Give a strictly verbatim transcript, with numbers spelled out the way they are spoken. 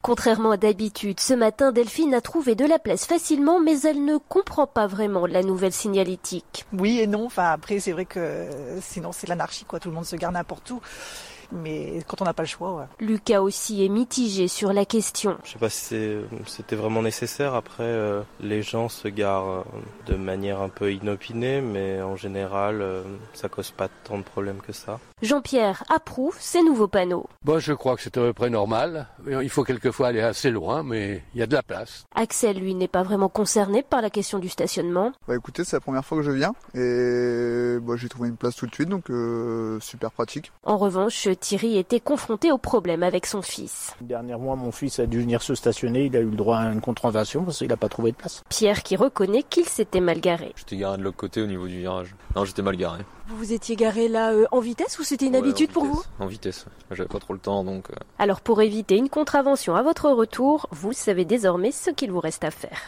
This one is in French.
Contrairement à d'habitude, ce matin, Delphine a trouvé de la place facilement, mais elle ne comprend pas vraiment la nouvelle signalétique. Oui et non, enfin après c'est vrai que sinon c'est l'anarchie, quoi. Tout le monde se gare n'importe où. Mais quand on n'a pas le choix, ouais. Lucas aussi est mitigé sur la question. Je sais pas si c'est, c'était vraiment nécessaire. Après, euh, les gens se garent de manière un peu inopinée, mais en général, euh, ça cause pas tant de problèmes que ça. Jean-Pierre approuve ces nouveaux panneaux. Bon, je crois que c'est à peu près normal. Il faut quelquefois aller assez loin, mais il y a de la place. Axel, lui, n'est pas vraiment concerné par la question du stationnement. Bah écoutez, c'est la première fois que je viens et bah, j'ai trouvé une place tout de suite, donc euh, super pratique. En revanche, Thierry était confronté au problème avec son fils. Dernièrement, mon fils a dû venir se stationner, il a eu le droit à une contravention parce qu'il n'a pas trouvé de place. Pierre qui reconnaît qu'il s'était mal garé. J'étais garé de l'autre côté au niveau du virage. Non, j'étais mal garé. Vous vous étiez garé là euh, en vitesse ou c'était une ouais, habitude pour vitesse, vous? En vitesse, j'avais pas trop le temps donc... Euh... Alors pour éviter une contravention à votre retour, vous savez désormais ce qu'il vous reste à faire.